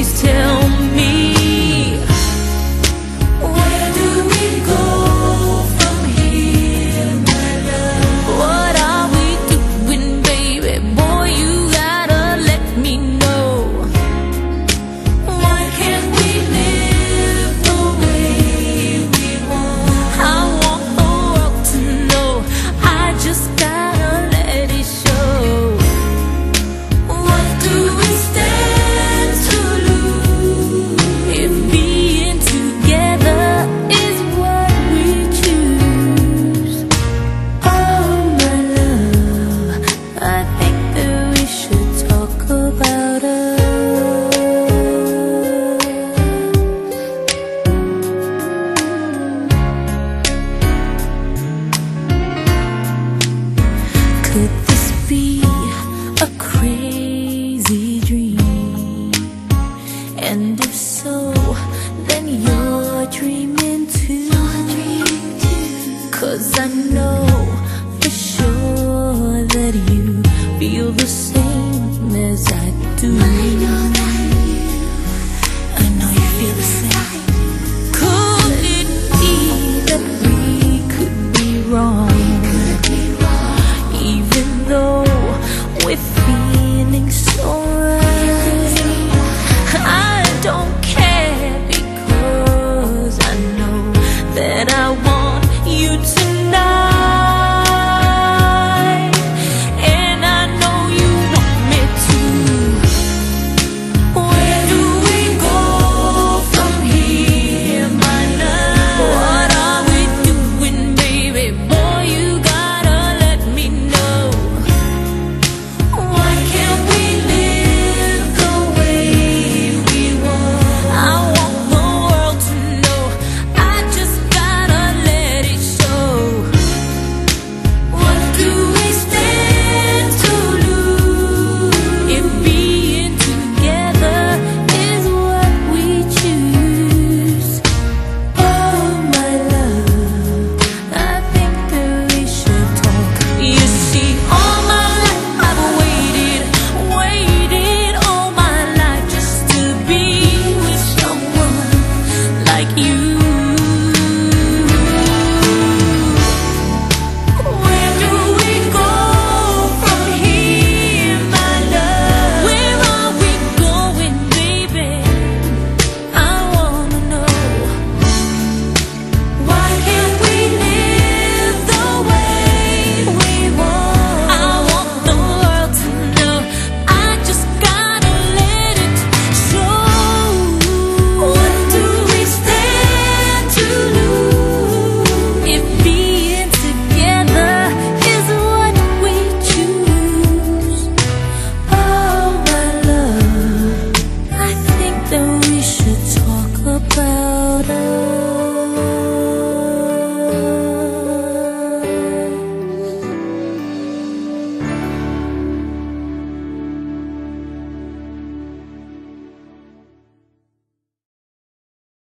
please tell me, where do we go from here, my love? What are we doing, baby? Boy, you gotta let me know. Why can't we live the way we want? I want the world to know. I just gotta let it show. What do we stand to lose if being together is what we choose? Oh, my love, I think that we should talk about us. Could this be a crazy dream? And if so, then you're dreaming too. 'Cause I know for sure that you feel the same as I do.